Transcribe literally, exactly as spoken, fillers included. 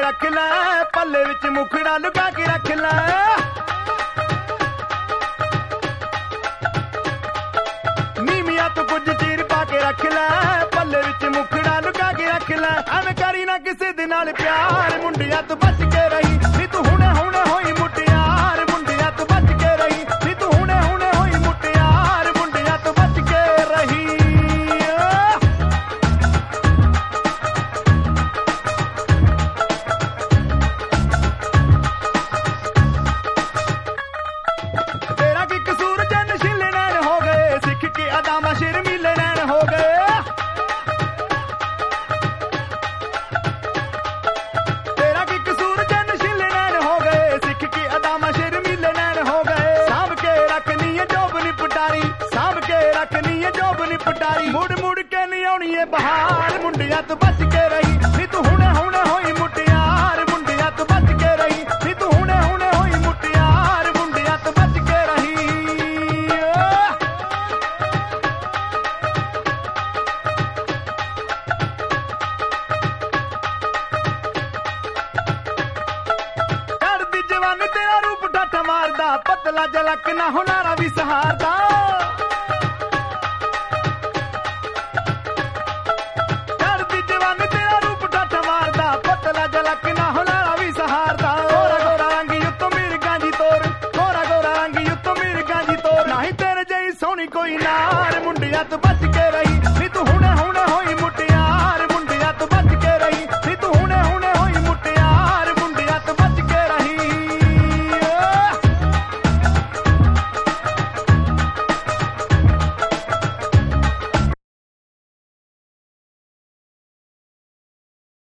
रख लै, पल्ले विच मुखड़ा लुका के रख लै। नीमिया तू कुछ चीर पा के रख लै, पल्ले विच मुखड़ा लुका के रख लै। एवें करी ना किसे दे नाल प्यार, मुंडिया तू बच के रही नी तू हुणे हुणे होई मुटियार। मुंडिया तू बच के रही नी तू हुणे हुणे होई मुटियार। मुंडिया तू बच के रही। तेरा की कसूर जन शिले नैन हो गए, सिख के अदामा शर्मीले नैन हो गए। तेरा की कसूर जन शिले नैन हो गए, सिख के अदामा शर्मीले नैन हो गए। सांभ के रखनी है जोब नी पटारी, सांभ के रखनी है जोब नी पटारी। मुड़ मुड़ के नहीं आउणी है बहार, मुंडिया तू बच के रही नी तू हुणे हुणे होई मुटियार। मुंडिया तू बच के रही नी तू हुणे हुणे होई मुटियार। मुंडिया तू बच के रही। चढ़दी जवानी तेरा रूप डट मारदा, पतला जलक ना हुनारा भी सहारदा। चढ़दी जवानी तेरा रूप डट मारदा, पतला जलक ना हुनारा भी सहारदा। गोरा गोरा रंगी उत्तों मिर्गां दी तोर, गोरा गोरा रंगी उत्तों मिर्गां दी तोर। नाही तेरे जई सोहनी कोई नार, मुंडिया तू बच के रही नी तू हुणे हुणे